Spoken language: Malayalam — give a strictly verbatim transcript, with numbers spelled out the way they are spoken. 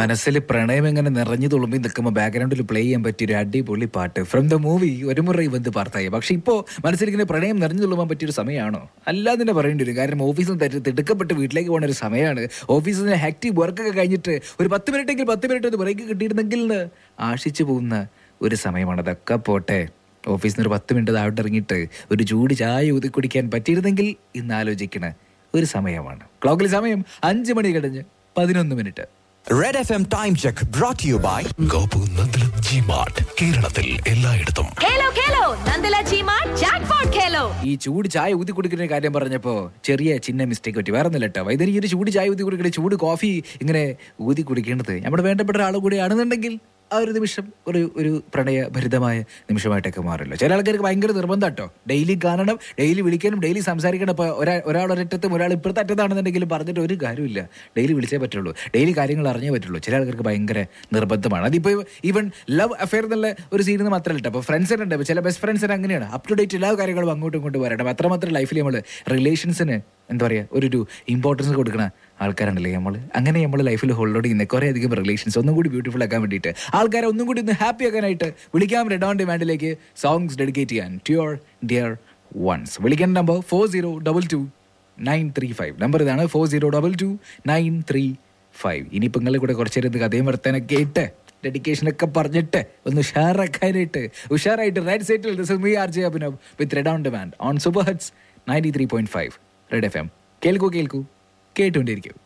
മനസ്സിൽ പ്രണയം എങ്ങനെ നിറഞ്ഞു തുളുമ്പി നിൽക്കുമ്പോൾ ബാക്ക്ഗ്രൗണ്ടിൽ പ്ലേ ചെയ്യാൻ പറ്റിയ ഒരു അടിപൊളി പാട്ട് ഫ്രം ദ മൂവി ഒരു മുறை വന്ന് പാർത്തായി. പക്ഷെ ഇപ്പോൾ മനസ്സിലിങ്ങനെ പ്രണയം നിറഞ്ഞു തുളുമ്പാൻ പറ്റിയൊരു സമയമാണോ? അല്ലാതെ തന്നെ പറയേണ്ടി വരും. കാരണം ഓഫീസിൽ നിന്ന് തിടുക്കപ്പെട്ട് വീട്ടിലേക്ക് പോകുന്ന ഒരു സമയമാണ്. ഓഫീസിൽ നിന്ന് ആക്റ്റീവ് വർക്കൊക്കെ കഴിഞ്ഞിട്ട് ഒരു പത്ത് മിനിറ്റെങ്കിൽ പത്ത് മിനിറ്റ് ഒരു ബ്രേക്ക് കിട്ടിയിരുന്നെങ്കിൽ എന്ന് ആശിച്ചു പോകുന്ന ഒരു സമയമാണ്. അതൊക്കെ പോട്ടെ, ഓഫീസിൽ നിന്ന് ഒരു പത്ത് മിനിറ്റ് താഴോട്ട് ഇറങ്ങിയിട്ട് ഒരു ചൂട് ചായ ഊതി കുടിക്കാൻ പറ്റിയിരുന്നെങ്കിൽ ഇന്ന് ആലോചിക്കണ ഒരു സമയമാണ്. ക്ലോക്കിൽ സമയം അഞ്ച് മണി കഴിഞ്ഞ് പതിനൊന്ന് minute. Red F M time check brought you by Gopu Nandala G mart, കേരളത്തിൽ എല്ലായിടത്തും. ഖേലോ ഖേലോ നന്ദല ജി മാർട്ട് ജാക്ക്പോട്ട് ഖേലോ. ഈ ചൂട് ചായ ഊതി കുടിക്കുന്ന കാര്യം പറഞ്ഞപ്പോ ചെറിയ ചിന്ന മിസ്റ്റേക്ക് പറ്റി. വേറെ ഒന്നുമില്ല കേട്ടോ. വൈദ്യുതി ഈ ഒരു ചൂട് ചായ ഊതി കുടിക്കണേ, ചൂട് കോഫി ഇങ്ങനെ ഊതി കുടിക്കേണ്ടത് നമ്മുടെ വേണ്ടപ്പെട്ട ഒരാൾ കൂടി ആണെന്നുണ്ടെങ്കിൽ ആ ഒരു നിമിഷം ഒരു ഒരു പ്രണയഭരിതമായ നിമിഷമായിട്ടൊക്കെ മാറില്ല. ചില ആൾക്കാർക്ക് ഭയങ്കര നിർബന്ധം കേട്ടോ. ഡെയിലി കാണണം, ഡെയിലി വിളിക്കാനും, ഡെയിലി സംസാരിക്കണം. ഇപ്പോൾ ഒരാ ഒരാൾ ഒരറ്റത്തും ഒരാൾ ഇപ്പുറത്തെ അറ്റത്താണെന്നുണ്ടെങ്കിലും പറഞ്ഞിട്ട് ഒരു കാര്യമില്ല. ഡെയിലി വിളിച്ചേ പറ്റുള്ളൂ, ഡെയിലി കാര്യങ്ങൾ അറിഞ്ഞേ പറ്റുള്ളൂ. ചില ആൾക്കാർക്ക് ഭയങ്കര നിർബന്ധമാണ്. അതിപ്പോൾ ഈവൻ ലവ് അഫെയർ എന്നുള്ള ഒരു സീനിൽ മാത്രമല്ല കേട്ടോ. അപ്പോൾ ഫ്രണ്ട്സിനുണ്ട്, ചില ബെസ്റ്റ് ഫ്രണ്ട്സിന് അങ്ങനെയാണ്. അപ് ടു ഡേറ്റ് എല്ലാ കാര്യങ്ങളും അങ്ങോട്ടും ഇങ്ങോട്ടും വരണം. അത്രമാത്രം ലൈഫിൽ നമ്മൾ റിലേഷൻസിന് എന്താ പറയുക ഒരു ഒരു ഇമ്പോർട്ടൻസ് കൊടുക്കുന്ന ആൾക്കാരാണല്ലേ നമ്മൾ. അങ്ങനെ നമ്മൾ ലൈഫിൽ ഹോൾഡ് ചെയ്യുന്ന കുറേ അധികം റിലേഷൻസ് ഒന്നും കൂടി ബ്യൂട്ടിഫുൾ ആക്കാൻ വേണ്ടിയിട്ട്, ആൾക്കാരെ ഒന്നും കൂടി ഒന്ന് ഹാപ്പി ആക്കാനായിട്ട് വിളിക്കാം റെഡ് ഓൺ ഡിമാൻഡിലേക്ക് സോങ്സ് ഡെഡിക്കേറ്റ് ചെയ്യാൻ ടു യുവർ ഡിയർ വൺസ്. വിളിക്കേണ്ട number four zero double two nine three five. Number ഇതാണ് four zero double two nine three five. ഇനിയിപ്പോൾ നിങ്ങളുടെ കൂടെ കുറച്ച് നേരം കഥയും വർത്താനൊക്കെ ഇട്ട് ഡെഡിക്കേഷനൊക്കെ പറഞ്ഞിട്ട് ഒന്ന് ഉഷാറാക്കാനായിട്ട് ഉഷാറായിട്ട് റൈറ്റ് സൈറ്റിൽ this is me R J Abhinav with red on demand on super hits ninety three point five red F M. കേൾക്കൂ കേൾക്കൂ കേട്ടുകൊണ്ടിരിക്കൂ.